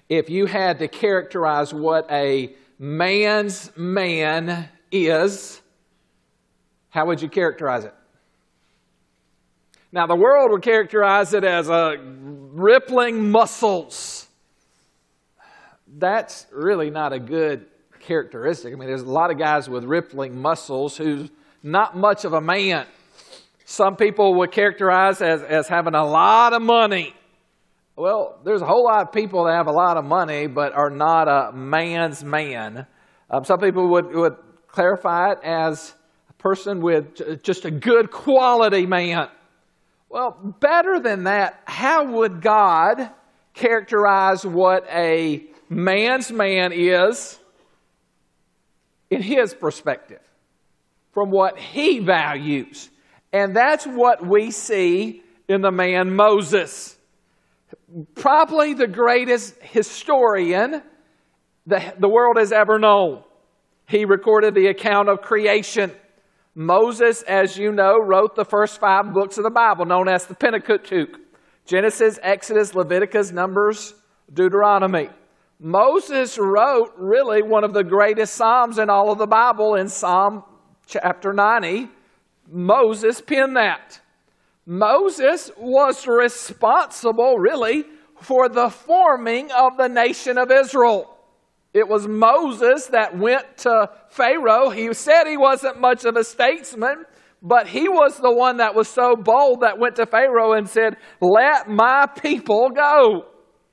if you had to characterize what a man's man is, how would you characterize it? Now, the world would characterize it as rippling muscles. That's really not a good characteristic. I mean, there's a lot of guys with rippling muscles who's not much of a man. Some people would characterize as having a lot of money. Well, there's a whole lot of people that have a lot of money but are not a man's man. Some people would clarify it as a person with just a good quality man. Well, better than that, how would God characterize what a man's man is in His perspective, from what He values? And that's what we see in the man Moses. Probably the greatest historian the world has ever known. He recorded the account of creation. Moses, as you know, wrote the first 5 books of the Bible, known as the Pentateuch: Genesis, Exodus, Leviticus, Numbers, Deuteronomy. Moses wrote really one of the greatest Psalms in all of the Bible in Psalm chapter 90. Moses penned that. Moses was responsible, really, for the forming of the nation of Israel. It was Moses that went to Pharaoh. He said he wasn't much of a statesman, but he was the one that was so bold that went to Pharaoh and said, "Let my people go."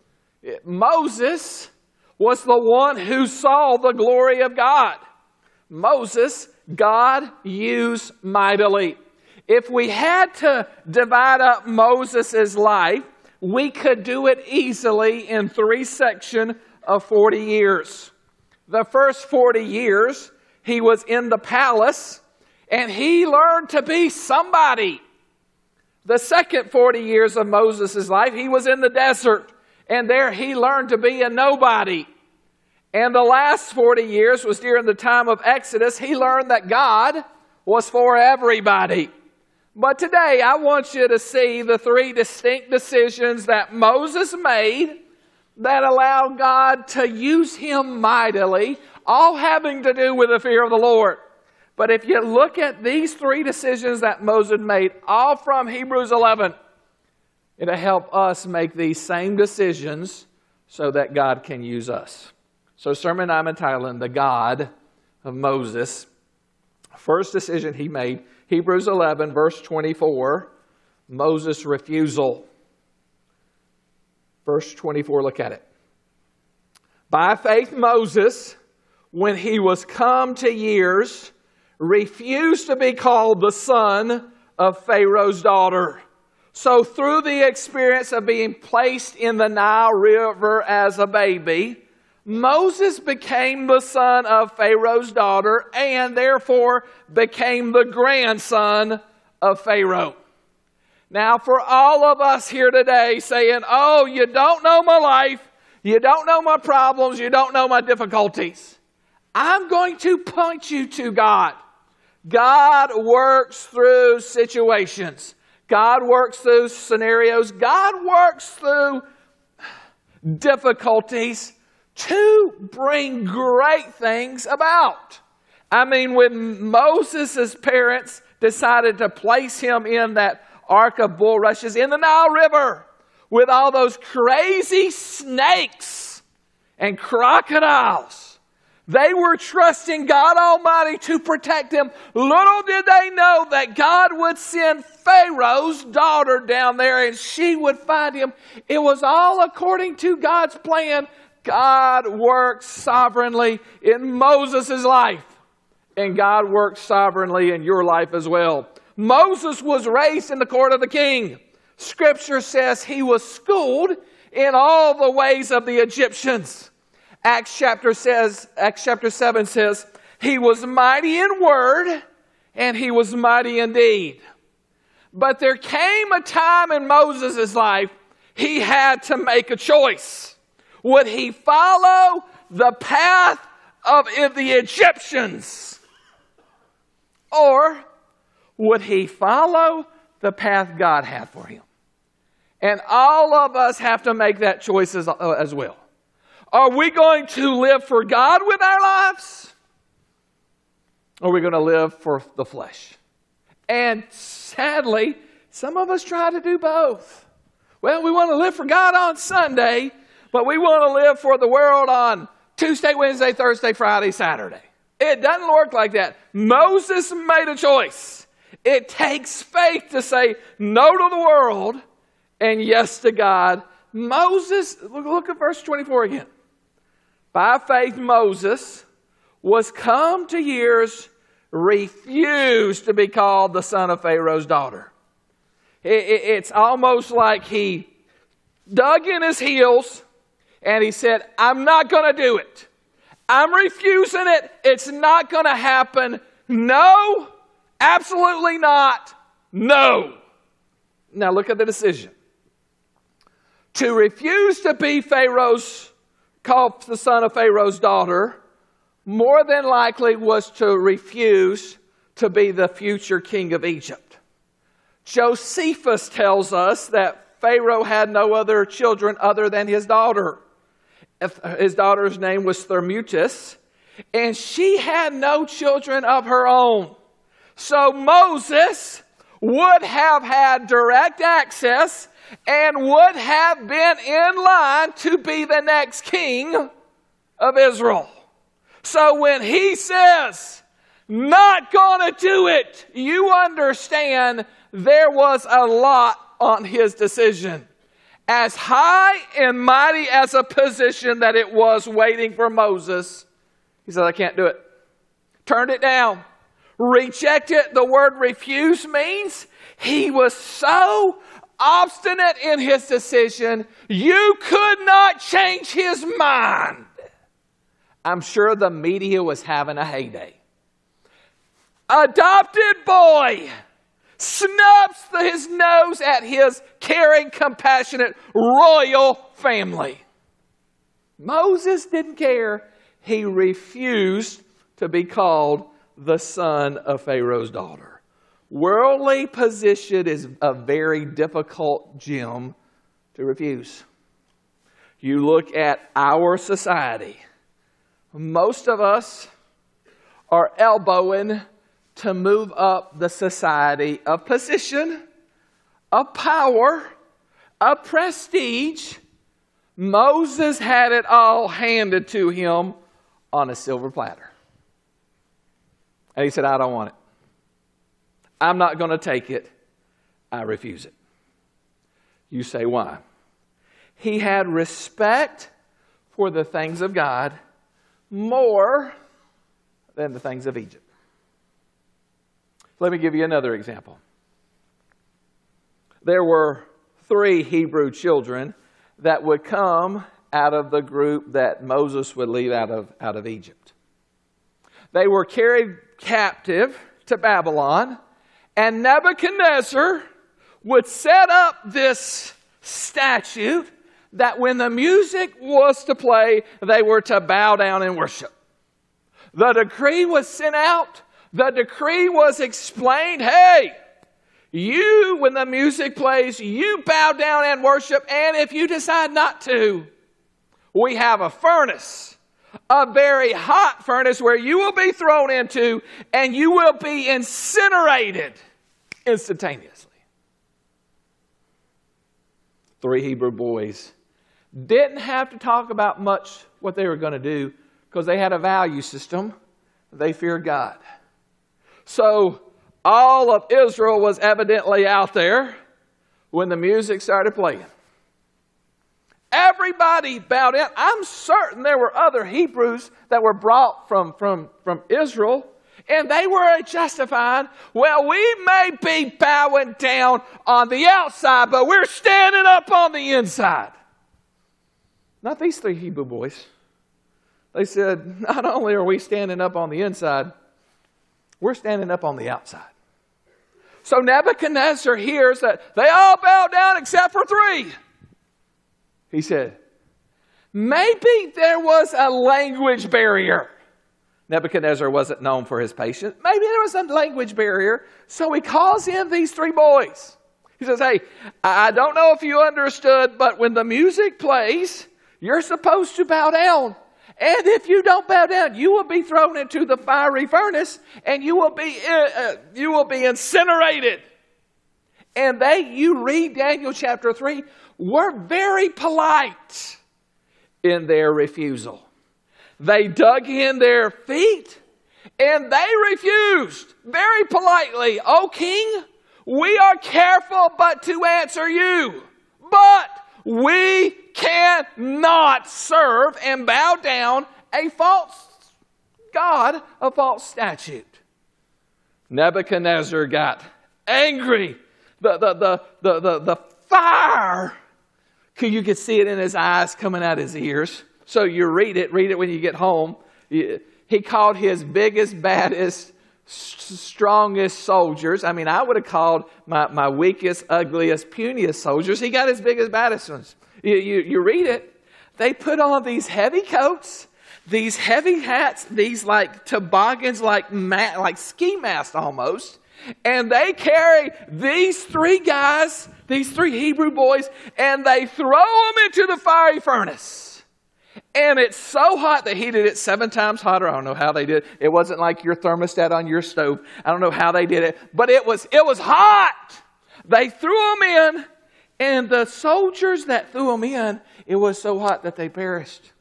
Moses was the one who saw the glory of God. Moses, God used mightily. If we had to divide up Moses' life, we could do it easily in 3 sections of 40 years. The first 40 years, he was in the palace, and he learned to be somebody. The second 40 years of Moses' life, he was in the desert, and there he learned to be a nobody. And the last 40 years was during the time of Exodus. He learned that God was for everybody. But today, I want you to see the 3 distinct decisions that Moses made that allowed God to use him mightily, all having to do with the fear of the Lord. But if you look at these 3 decisions that Moses made, all from Hebrews 11, it'll help us make these same decisions so that God can use us. So sermon I'm entitling, The God of Moses. First decision he made, Hebrews 11, verse 24, Moses' refusal. Verse 24, look at it. By faith, Moses, when he was come to years, refused to be called the son of Pharaoh's daughter. So through the experience of being placed in the Nile River as a baby, Moses became the son of Pharaoh's daughter and therefore became the grandson of Pharaoh. Now, for all of us here today saying, "Oh, you don't know my life, you don't know my problems, you don't know my difficulties," I'm going to point you to God. God works through situations. God works through scenarios. God works through difficulties to bring great things about. I mean, when Moses' parents decided to place him in that ark of bulrushes in the Nile River with all those crazy snakes and crocodiles, they were trusting God Almighty to protect them. Little did they know that God would send Pharaoh's daughter down there and she would find him. It was all according to God's plan. God works sovereignly in Moses' life, and God works sovereignly in your life as well. Moses was raised in the court of the king. Scripture says he was schooled in all the ways of the Egyptians. Acts chapter 7 says, he was mighty in word and he was mighty in deed. But there came a time in Moses' life he had to make a choice. Would he follow the path of the Egyptians? Or would he follow the path God had for him? And all of us have to make that choice as well. Are we going to live for God with our lives? Or are we going to live for the flesh? And sadly, some of us try to do both. Well, we want to live for God on Sunday, but we want to live for the world on Tuesday, Wednesday, Thursday, Friday, Saturday. It doesn't work like that. Moses made a choice. It takes faith to say no to the world and yes to God. Moses, look at verse 24 again. By faith, Moses was come to years, refused to be called the son of Pharaoh's daughter. It's almost like he dug in his heels and he said, I'm not going to do it. I'm refusing it. It's not going to happen. No, absolutely not. No. Now look at the decision. To refuse to be called the son of Pharaoh's daughter, more than likely was to refuse to be the future king of Egypt. Josephus tells us that Pharaoh had no other children other than his daughter. His daughter's name was Thermutis, and she had no children of her own. So Moses would have had direct access and would have been in line to be the next king of Israel. So when he says, not going to do it, you understand there was a lot on his decision. As high and mighty as a position that it was waiting for Moses, he said, I can't do it. Turned it down. Rejected. The word refuse means he was so obstinate in his decision, you could not change his mind. I'm sure the media was having a heyday. Adopted boy snubs his nose at his caring, compassionate, royal family. Moses didn't care. He refused to be called the son of Pharaoh's daughter. Worldly position is a very difficult gem to refuse. You look at our society. Most of us are elbowing to move up the society of position, of power, of prestige. Moses had it all handed to him on a silver platter. And he said, I don't want it. I'm not going to take it. I refuse it. You say, why? He had respect for the things of God more than the things of Egypt. Let me give you another example. There were 3 Hebrew children that would come out of the group that Moses would lead out of Egypt. They were carried captive to Babylon, and Nebuchadnezzar would set up this statute that when the music was to play, they were to bow down and worship. The decree was sent out. The decree was explained. Hey, you, when the music plays, you bow down and worship. And if you decide not to, we have a furnace, a very hot furnace where you will be thrown into and you will be incinerated instantaneously. 3 Hebrew boys didn't have to talk about much what they were going to do because they had a value system. They feared God. So all of Israel was evidently out there when the music started playing. Everybody bowed down. I'm certain there were other Hebrews that were brought from Israel, and they were justified. Well, we may be bowing down on the outside, but we're standing up on the inside. Not these 3 Hebrew boys. They said, not only are we standing up on the inside, we're standing up on the outside. So Nebuchadnezzar hears that they all bow down except for 3. He said, maybe there was a language barrier. Nebuchadnezzar wasn't known for his patience. Maybe there was a language barrier. So he calls in these 3 boys. He says, hey, I don't know if you understood, but when the music plays, You're supposed to bow down. And if you don't bow down, you will be thrown into the fiery furnace and you will be incinerated. And you read Daniel chapter 3, were very polite in their refusal. They dug in their feet and they refused very politely. O king, we are careful but to answer you, but we cannot serve and bow down a false god, a false statute. Nebuchadnezzar got angry. The fire, you could see it in his eyes coming out his ears. So you read it when you get home. He called his biggest, baddest, strongest soldiers. I mean, I would have called my weakest, ugliest, puniest soldiers. He got his biggest, baddest ones. You read it. They put on these heavy coats, these heavy hats, these like toboggans, like ski masks almost. And they carry these three guys, these three Hebrew boys, and they throw them into the fiery furnace. And it's so hot, they heated it 7 times hotter. I don't know how they did it. It wasn't like your thermostat on your stove. I don't know how they did it, but it was hot. They threw them in, and the soldiers that threw them in, it was so hot that they perished.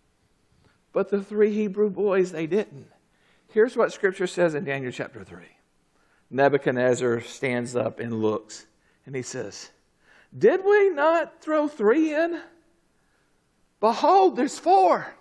But the 3 Hebrew boys, they didn't. Here's what Scripture says in Daniel chapter 3. Nebuchadnezzar stands up and looks, and he says, did we not throw 3 in? Behold, there's 4.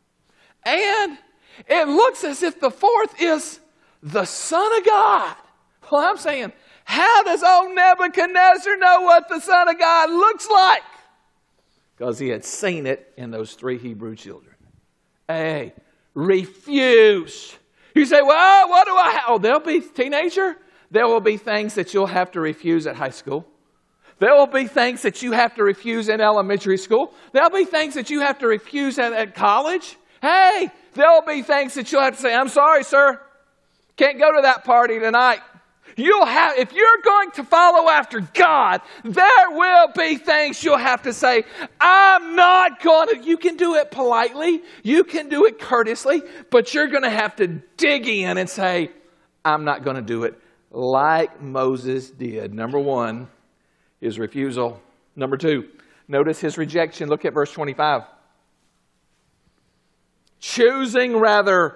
And it looks as if the 4th is the Son of God. Well, I'm saying, how does old Nebuchadnezzar know what the Son of God looks like? Because he had seen it in those 3 Hebrew children. Hey, refuse. You say, well, what do I have? Oh, there'll be, teenager, there will be things that you'll have to refuse at high school. There will be things that you have to refuse in elementary school. There'll be things that you have to refuse at college. Hey, there'll be things that you'll have to say, I'm sorry, sir. Can't go to that party tonight. If you're going to follow after God, there will be things you'll have to say, I'm not going to. You can do it politely. You can do it courteously, but you're going to have to dig in and say, I'm not going to do it like Moses did. Number 1, his refusal. Number 2, notice his rejection. Look at verse 25. Choosing rather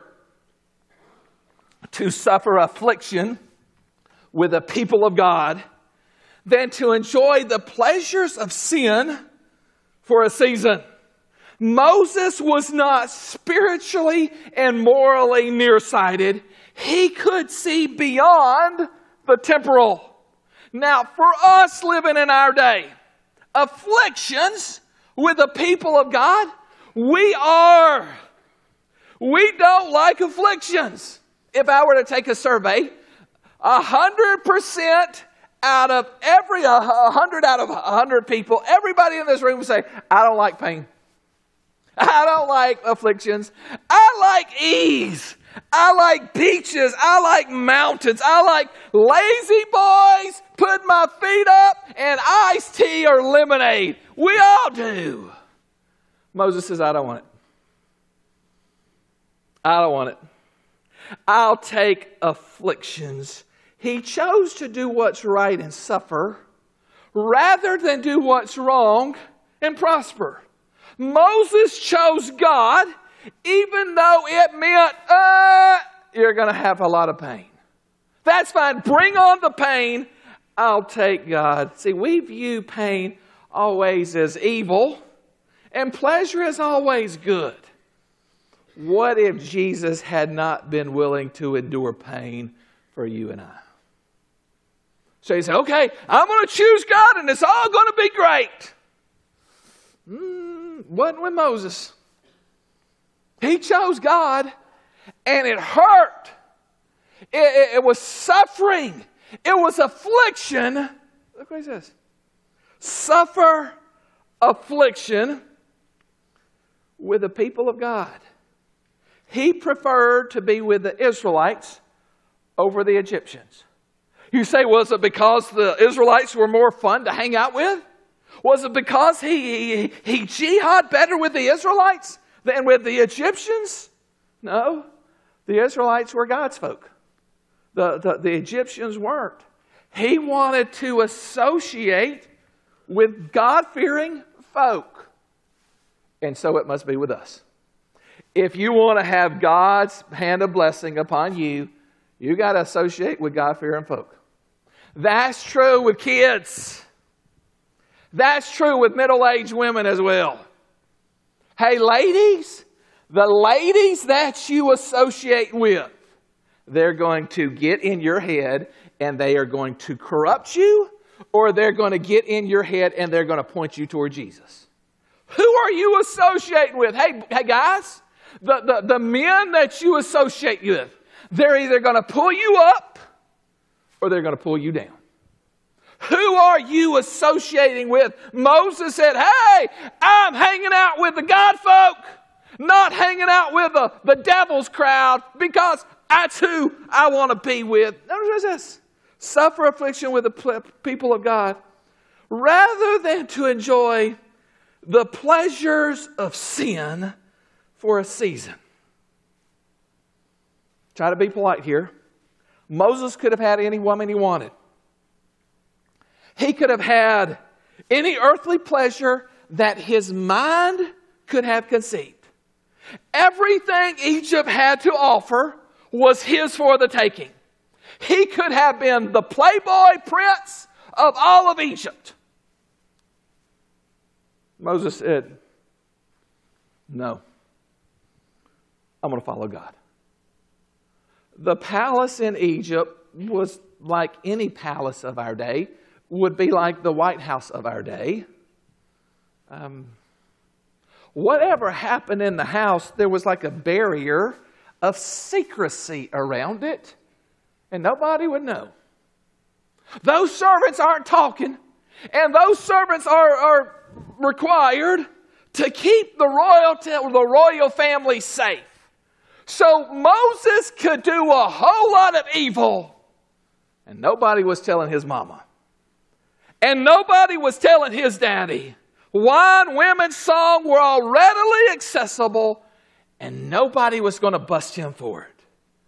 to suffer affliction with the people of God than to enjoy the pleasures of sin for a season. Moses was not spiritually and morally nearsighted. He could see beyond the temporal. Now, for us living in our day, afflictions with the people of God, we don't like afflictions. If I were to take a survey, 100% out of 100 out of 100 people, everybody in this room would say, I don't like pain. I don't like afflictions. I like ease. I like beaches. I like mountains. I like lazy boys, put my feet up, and iced tea or lemonade. We all do. Moses says, I don't want it. I don't want it. I'll take afflictions. He chose to do what's right and suffer rather than do what's wrong and prosper. Moses chose God even though it meant you're going to have a lot of pain. That's fine. Bring on the pain. I'll take God. See, we view pain always as evil and pleasure as always good. What if Jesus had not been willing to endure pain for you and I? So you say, okay, I'm going to choose God and it's all going to be great. Wasn't with Moses. He chose God and it hurt. It was suffering. It was affliction. Look what he says. Suffer affliction with the people of God. He preferred to be with the Israelites over the Egyptians. You say, well, is it because the Israelites were more fun to hang out with? Was it because he jihad better with the Israelites than with the Egyptians? No. The Israelites were God's folk. The Egyptians weren't. He wanted to associate with God-fearing folk. And so it must be with us. If you want to have God's hand of blessing upon you, you got to associate with God-fearing folk. That's true with kids. That's true with middle-aged women as well. Hey, ladies, the ladies that you associate with, they're going to get in your head and they are going to corrupt you, or they're going to get in your head and they're going to point you toward Jesus. Who are you associating with? Hey guys, the men that you associate with, they're either going to pull you up or they're going to pull you down. Who are you associating with? Moses said, hey, I'm hanging out with the God folk, not hanging out with the devil's crowd, because that's who I want to be with. Notice this. Suffer affliction with the people of God, rather than to enjoy the pleasures of sin for a season. Try to be polite here. Moses could have had any woman he wanted. He could have had any earthly pleasure that his mind could have conceived. Everything Egypt had to offer was his for the taking. He could have been the playboy prince of all of Egypt. Moses said, no, I'm going to follow God. The palace in Egypt was like any palace of our day, would be like the White House of our day. Whatever happened in the house, there was like a barrier of secrecy around it, and nobody would know. Those servants aren't talking, and those servants are required to keep the royal family safe. So Moses could do a whole lot of evil, and nobody was telling his mama. And nobody was telling his daddy. Wine, women, song were all readily accessible, and nobody was going to bust him for it.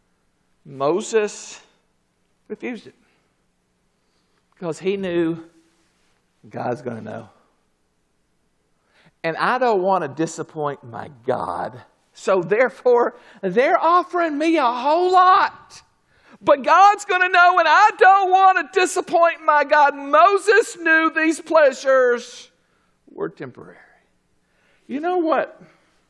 Moses refused it because he knew God's going to know. And I don't want to disappoint my God. So therefore, they're offering me a whole lot. But God's going to know, and I don't want to disappoint my God. Moses knew these pleasures were temporary. You know what?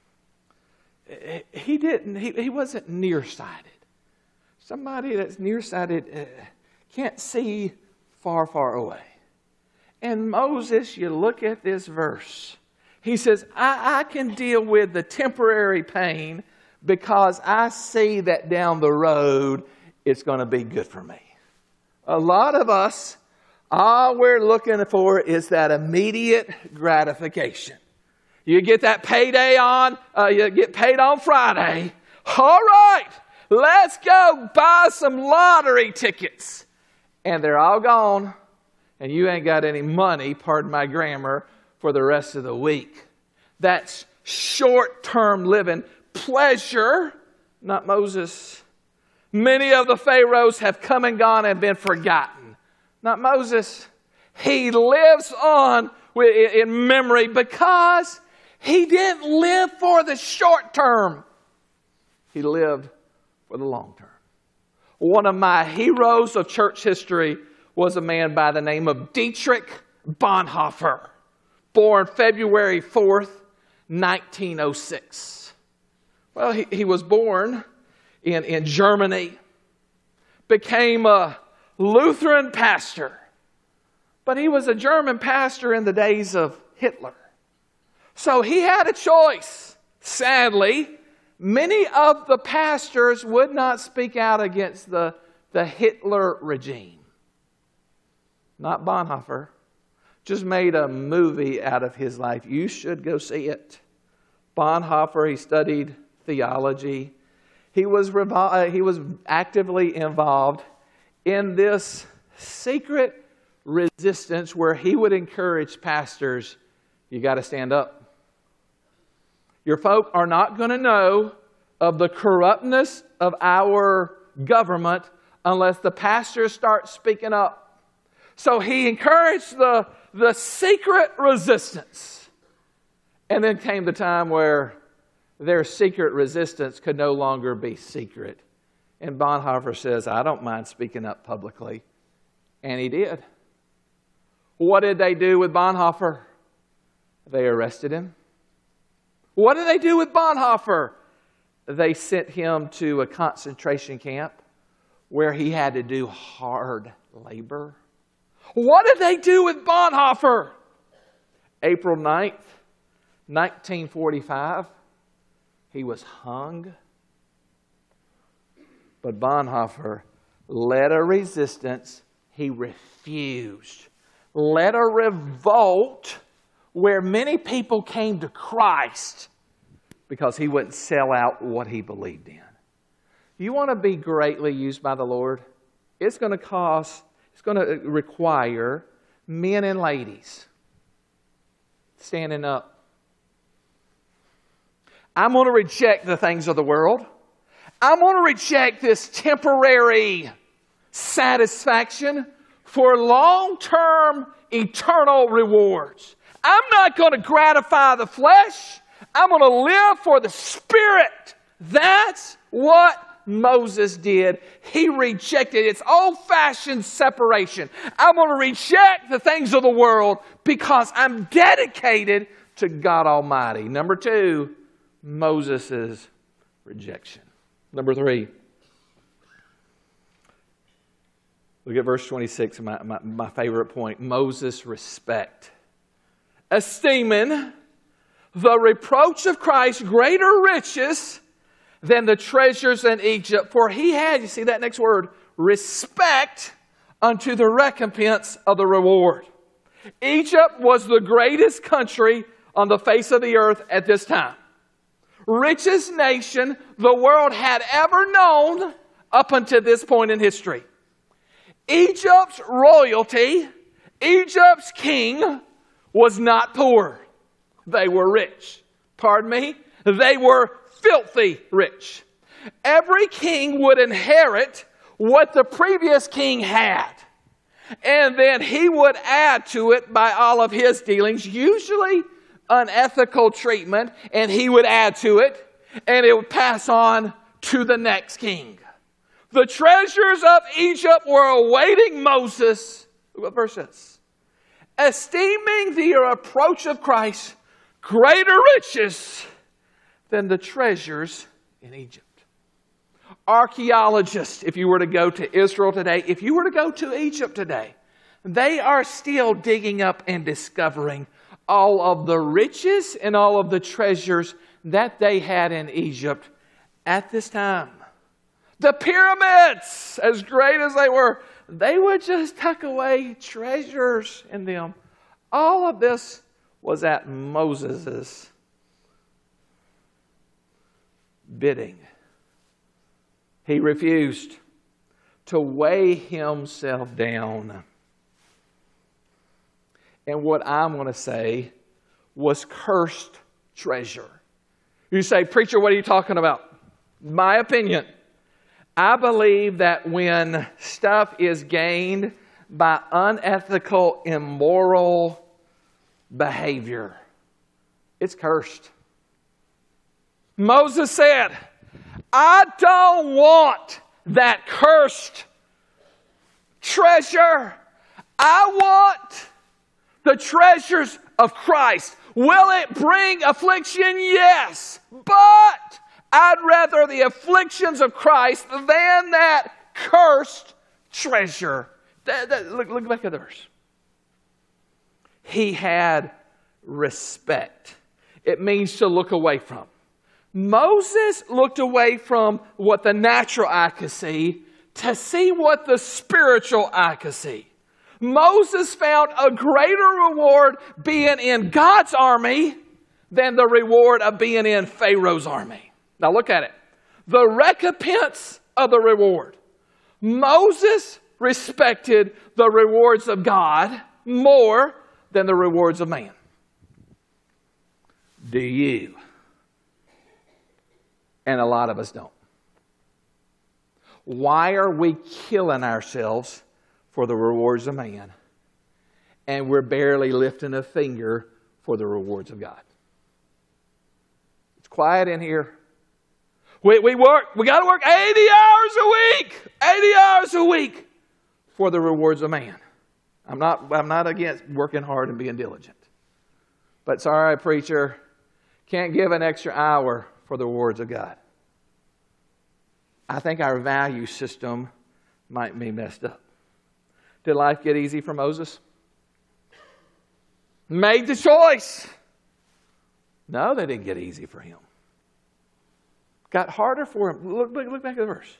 He wasn't nearsighted. Somebody that's nearsighted can't see far, far away. And Moses, you look at this verse. He says, I can deal with the temporary pain because I see that down the road it's going to be good for me. A lot of us, all we're looking for is that immediate gratification. You get that payday you get paid on Friday. All right, let's go buy some lottery tickets. And they're all gone, and you ain't got any money, pardon my grammar, for the rest of the week. That's short-term living. Pleasure, not Moses. Many of the pharaohs have come and gone and been forgotten. Not Moses. He lives on in memory because he didn't live for the short term. He lived for the long term. One of my heroes of church history was a man by the name of Dietrich Bonhoeffer, born February 4th, 1906. Well, he was born in Germany, became a Lutheran pastor, but he was a German pastor in the days of Hitler. So he had a choice. Sadly, many of the pastors would not speak out against the Hitler regime. Not Bonhoeffer. Just made a movie out of his life. You should go see it. Bonhoeffer, he studied theology. He was actively involved in this secret resistance where he would encourage pastors, you got to stand up. Your folk are not going to know of the corruptness of our government unless the pastors start speaking up. So he encouraged the secret resistance. And then came the time where their secret resistance could no longer be secret. And Bonhoeffer says, I don't mind speaking up publicly. And he did. What did they do with Bonhoeffer? They arrested him. What did they do with Bonhoeffer? They sent him to a concentration camp where he had to do hard labor. What did they do with Bonhoeffer? April 9th, 1945, he was hung. But Bonhoeffer led a resistance. He refused. Led a revolt where many people came to Christ because he wouldn't sell out what he believed in. You want to be greatly used by the Lord? It's going to require men and ladies standing up. I'm going to reject the things of the world. I'm going to reject this temporary satisfaction for long-term eternal rewards. I'm not going to gratify the flesh. I'm going to live for the Spirit. That's what Moses did. He rejected its old-fashioned separation. I'm going to reject the things of the world because I'm dedicated to God Almighty. Number two, Moses' rejection. Number three, look at verse 26, my favorite point. Moses' respect. Esteeming the reproach of Christ greater riches than the treasures in Egypt. For he had, you see that next word, respect unto the recompense of the reward. Egypt was the greatest country on the face of the earth at this time. Richest nation the world had ever known up until this point in history. Egypt's royalty, Egypt's king, was not poor. They were rich. Pardon me? They were filthy rich. Every king would inherit what the previous king had. And then he would add to it by all of his dealings, usually unethical treatment, and he would add to it, and it would pass on to the next king. The treasures of Egypt were awaiting Moses. Look what verse says. Esteeming the approach of Christ greater riches than the treasures in Egypt. Archaeologists, if you were to go to Israel today, if you were to go to Egypt today, they are still digging up and discovering all of the riches and all of the treasures that they had in Egypt at this time. The pyramids, as great as they would just tuck away treasures in them. All of this was at Moses' bidding. He refused to weigh himself down. And what I'm going to say was cursed treasure. You say, preacher, what are you talking about? My opinion, I believe that when stuff is gained by unethical, immoral behavior, it's cursed. Moses said, I don't want that cursed treasure. I want the treasures of Christ. Will it bring affliction? Yes. But I'd rather the afflictions of Christ than that cursed treasure. Look back at the verse. He had respect. It means to look away from. Moses looked away from what the natural eye could see to see what the spiritual eye could see. Moses found a greater reward being in God's army than the reward of being in Pharaoh's army. Now look at it. The recompense of the reward. Moses respected the rewards of God more than the rewards of man. Do you? And a lot of us don't. Why are we killing ourselves for the rewards of man, and we're barely lifting a finger for the rewards of God? It's quiet in here. We got to work 80 hours a week. 80 hours a week for the rewards of man. I'm not against working hard and being diligent. But sorry, preacher, can't give an extra hour for the rewards of God. I think our value system might be messed up. Did life get easy for Moses? Made the choice. No, they didn't get easy for him. Got harder for him. Look back at the verse.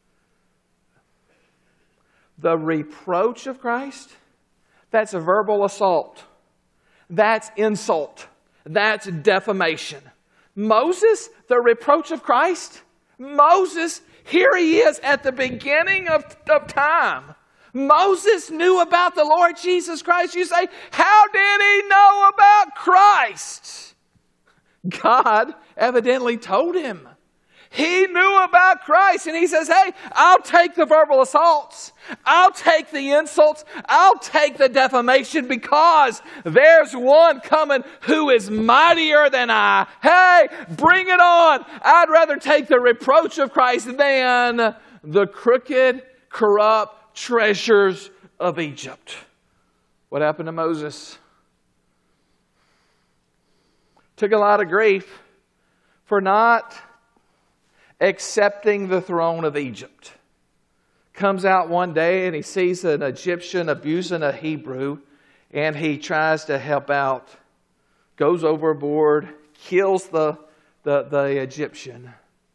The reproach of Christ, that's a verbal assault. That's insult. That's defamation. Moses, the reproach of Christ, Moses, here he is at the beginning of time. Moses knew about the Lord Jesus Christ. You say, how did he know about Christ? God evidently told him. He knew about Christ, and he says, hey, I'll take the verbal assaults. I'll take the insults. I'll take the defamation because there's one coming who is mightier than I. Hey, bring it on. I'd rather take the reproach of Christ than the crooked, corrupt treasures of Egypt. What happened to Moses? Took a lot of grief for not accepting the throne of Egypt. Comes out one day and he sees an Egyptian abusing a Hebrew, and he tries to help out, goes overboard, kills the Egyptian,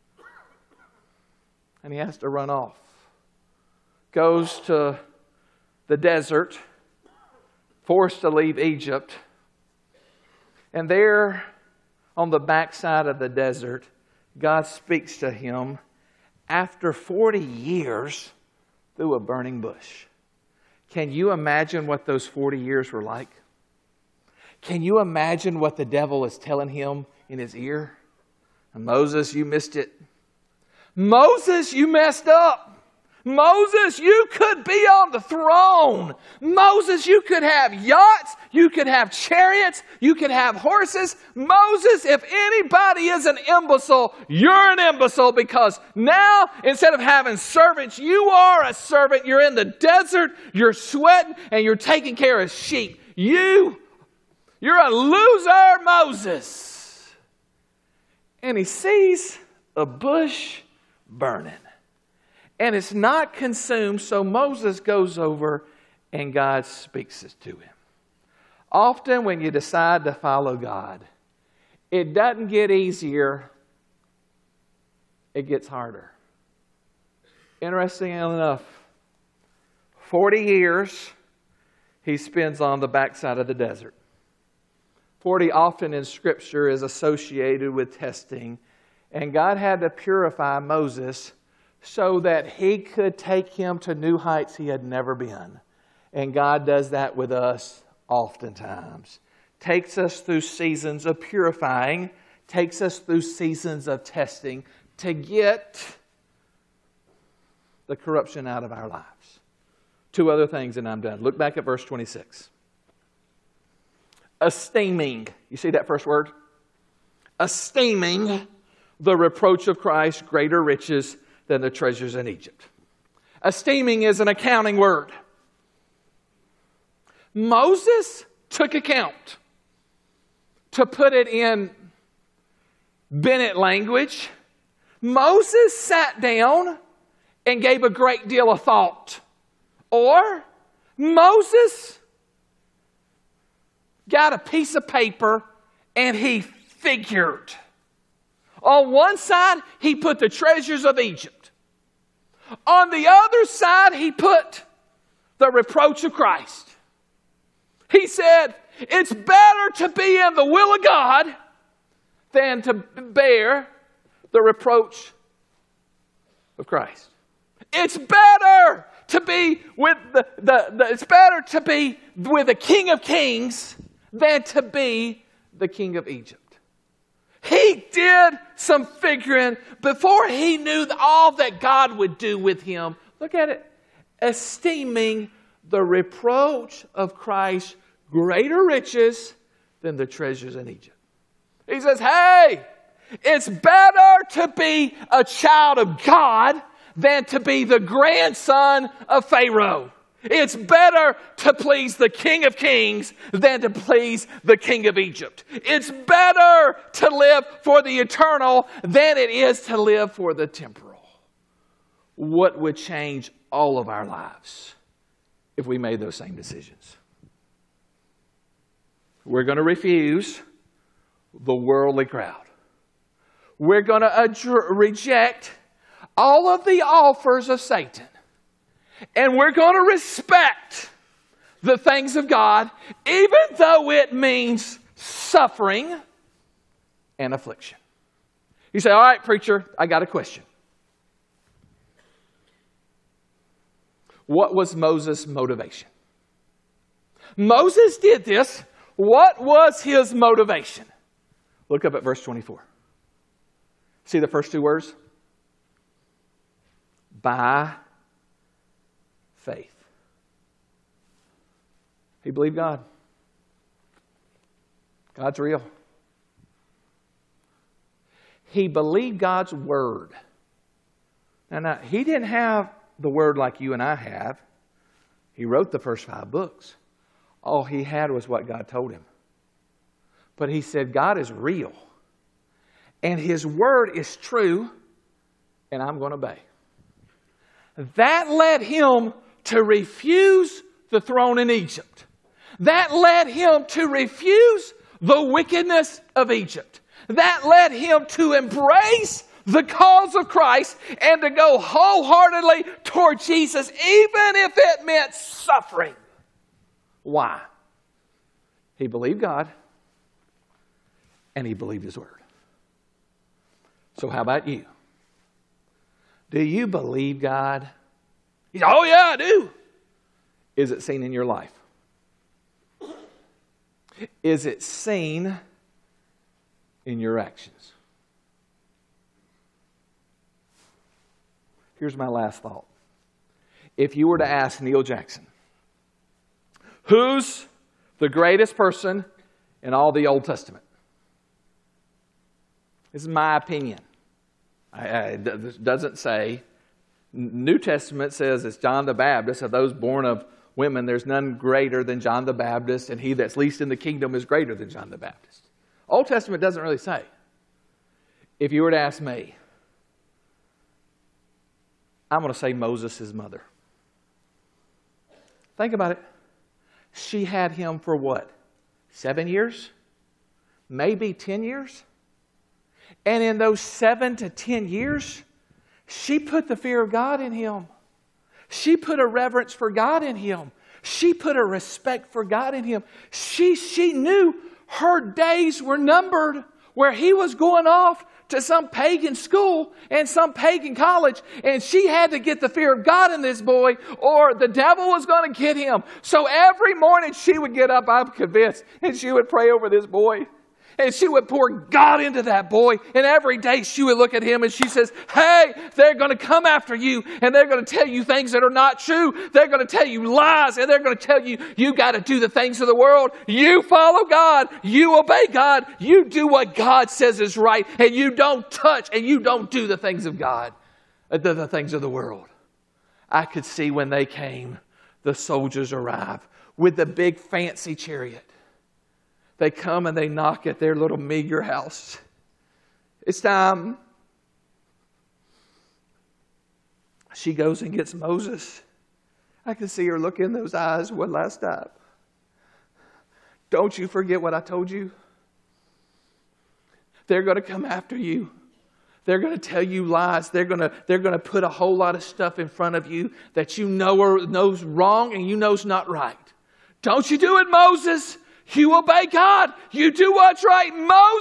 and he has to run off. Goes to the desert, forced to leave Egypt, and there on the backside of the desert, God speaks to him after 40 years through a burning bush. Can you imagine what those 40 years were like? Can you imagine what the devil is telling him in his ear? Moses, you missed it. Moses, you messed up. Moses, you could be on the throne. Moses, you could have yachts. You could have chariots. You could have horses. Moses, if anybody is an imbecile, you're an imbecile, because now, instead of having servants, you are a servant. You're in the desert. You're sweating and you're taking care of sheep. You're a loser, Moses. And he sees a bush burning. And it's not consumed, so Moses goes over and God speaks it to him. Often when you decide to follow God, it doesn't get easier, it gets harder. Interestingly enough, 40 years he spends on the backside of the desert. 40 often in Scripture is associated with testing, and God had to purify Moses so that he could take him to new heights he had never been. And God does that with us oftentimes. Takes us through seasons of purifying, takes us through seasons of testing to get the corruption out of our lives. Two other things and I'm done. Look back at verse 26. Esteeming. You see that first word? Esteeming the reproach of Christ greater riches than the treasures in Egypt. Esteeming is an accounting word. Moses took account. To put it in Bennett language, Moses sat down and gave a great deal of thought. Or Moses got a piece of paper and he figured. On one side, he put the treasures of Egypt. On the other side, he put the reproach of Christ. He said, it's better to be in the will of God than to bear the reproach of Christ. It's better to be with it's better to be with the King of Kings than to be the king of Egypt. He did some figuring before he knew all that God would do with him. Look at it. Esteeming the reproach of Christ greater riches than the treasures in Egypt. He says, hey, it's better to be a child of God than to be the grandson of Pharaoh. It's better to please the King of Kings than to please the King of Egypt. It's better to live for the eternal than it is to live for the temporal. What would change all of our lives if we made those same decisions? We're going to refuse the worldly crowd. We're going to reject all of the offers of Satan. And we're going to respect the things of God, even though it means suffering and affliction. You say, all right, preacher, I got a question. What was Moses' motivation? Moses did this. What was his motivation? Look up at verse 24. See the first two words? By faith. He believed God. God's real. He believed God's word. Now, he didn't have the word like you and I have. He wrote the first 5 books. All he had was what God told him. But he said, God is real. And his word is true. And I'm going to obey. That led him to refuse the throne in Egypt. That led him to refuse the wickedness of Egypt. That led him to embrace the cause of Christ and to go wholeheartedly toward Jesus, even if it meant suffering. Why? He believed God and he believed his word. So how about you? Do you believe God? He said, oh yeah, I do. Is it seen in your life? Is it seen in your actions? Here's my last thought. If you were to ask Neil Jackson, who's the greatest person in all the Old Testament? This is my opinion. It doesn't say. New Testament says it's John the Baptist. Of those born of women, there's none greater than John the Baptist, and he that's least in the kingdom is greater than John the Baptist. Old Testament doesn't really say. If you were to ask me, I'm going to say Moses' mother. Think about it. She had him for what? 7 years? Maybe 10 years? And in those 7 to 10 years, she put the fear of God in him. She put a reverence for God in him. She put a respect for God in him. She knew her days were numbered, where he was going off to some pagan school and some pagan college, and she had to get the fear of God in this boy, or the devil was going to get him. So every morning she would get up, I'm convinced, and she would pray over this boy. And she would pour God into that boy. And every day she would look at him and she says, hey, they're going to come after you. And they're going to tell you things that are not true. They're going to tell you lies. And they're going to tell you, you got to do the things of the world. You follow God. You obey God. You do what God says is right. And you don't touch and you don't do the things of God. The things of the world. I could see when they came, the soldiers arrive with the big fancy chariot. They come and they knock at their little meager house. It's time. She goes and gets Moses. I can see her look in those eyes one last time. Don't you forget what I told you. They're going to come after you. They're going to tell you lies. They're going to put a whole lot of stuff in front of you that you knows wrong and you know's not right. Don't you do it, Moses. You obey God. You do what's right.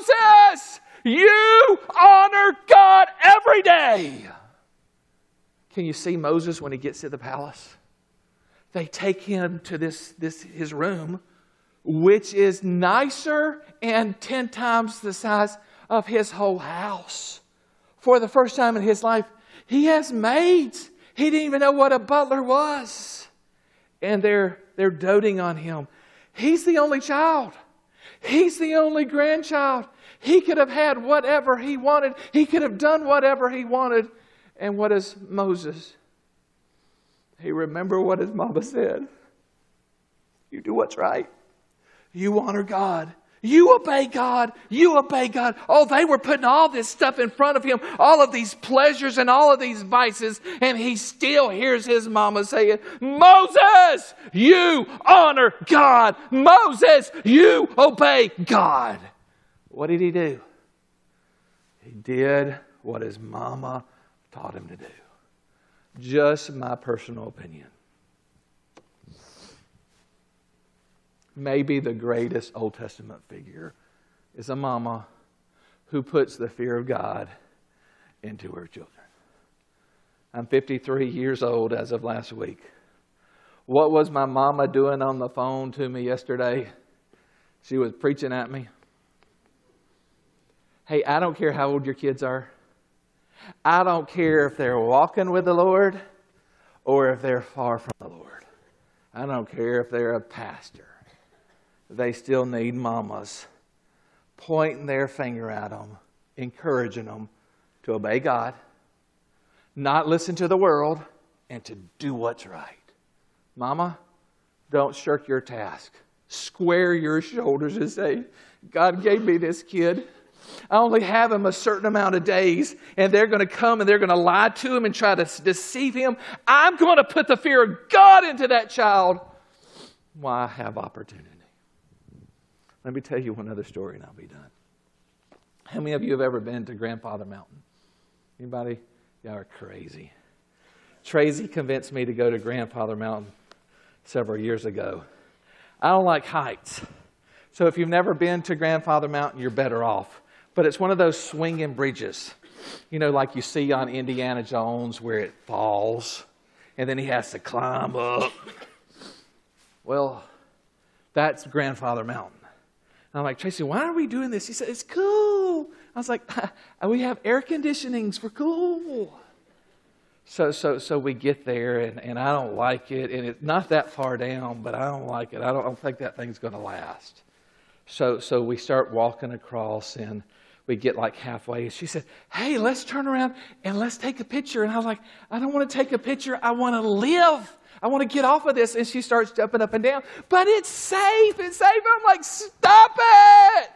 Moses, you honor God every day. Can you see Moses when he gets to the palace? They take him to his room, which is nicer and 10 times the size of his whole house. For the first time in his life, he has maids. He didn't even know what a butler was. And they're doting on him. He's the only child. He's the only grandchild. He could have had whatever he wanted. He could have done whatever he wanted. And what is Moses? He remembered what his mama said. You do what's right. You honor God. You obey God. You obey God. Oh, they were putting all this stuff in front of him, all of these pleasures and all of these vices, and he still hears his mama saying, Moses, you honor God. Moses, you obey God. What did he do? He did what his mama taught him to do. Just my personal opinion. Maybe the greatest Old Testament figure is a mama who puts the fear of God into her children. I'm 53 years old as of last week. What was my mama doing on the phone to me yesterday? She was preaching at me. Hey, I don't care how old your kids are. I don't care if they're walking with the Lord or if they're far from the Lord. I don't care if they're a pastor. They still need mamas pointing their finger at them, encouraging them to obey God, not listen to the world, and to do what's right. Mama, don't shirk your task. Square your shoulders and say, God gave me this kid. I only have him a certain amount of days, and they're going to come and they're going to lie to him and try to deceive him. I'm going to put the fear of God into that child while I have opportunity. Let me tell you one other story and I'll be done. How many of you have ever been to Grandfather Mountain? Anybody? Y'all are crazy. Tracy convinced me to go to Grandfather Mountain several years ago. I don't like heights. So if you've never been to Grandfather Mountain, you're better off. But it's one of those swinging bridges, you know, like you see on Indiana Jones where it falls and then he has to climb up. Well, that's Grandfather Mountain. And I'm like, Tracy, why are we doing this? He said, it's cool. I was like, we have air conditionings. We're cool. So we get there, and I don't like it. And it's not that far down, but I don't like it. I don't think that thing's going to last. So we start walking across, and we get like halfway. And she said, hey, let's turn around, and let's take a picture. And I was like, I don't want to take a picture. I want to live. I want to get off of this. And she starts jumping up and down. But it's safe. It's safe. I'm like, stop it.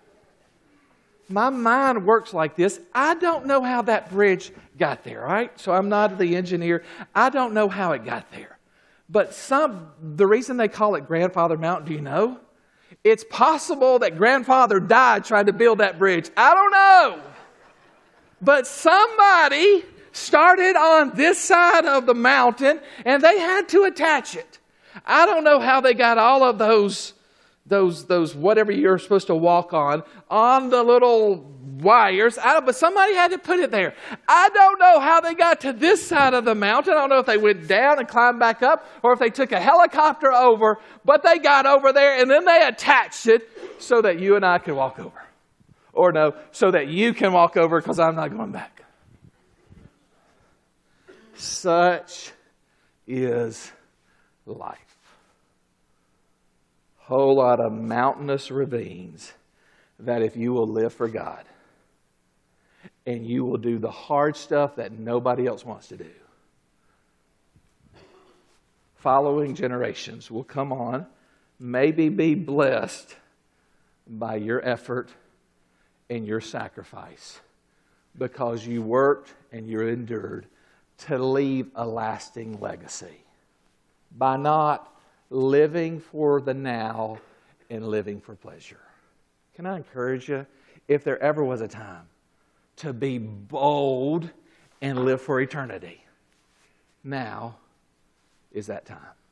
My mind works like this. I don't know how that bridge got there, right? So I'm not the engineer. I don't know how it got there. But the reason they call it Grandfather Mountain, do you know? It's possible that Grandfather died trying to build that bridge. I don't know. But somebody started on this side of the mountain, and they had to attach it. I don't know how they got all of those whatever you're supposed to walk on the little wires. But somebody had to put it there. I don't know how they got to this side of the mountain. I don't know if they went down and climbed back up or if they took a helicopter over, but they got over there and then they attached it so that you and I could walk over. Or no, so that you can walk over because I'm not going back. Such is life. Whole lot of mountainous ravines that if you will live for God and you will do the hard stuff that nobody else wants to do, following generations will come on, maybe be blessed by your effort and your sacrifice because you worked and you endured to leave a lasting legacy by not living for the now and living for pleasure. Can I encourage you, if there ever was a time to be bold and live for eternity, now is that time.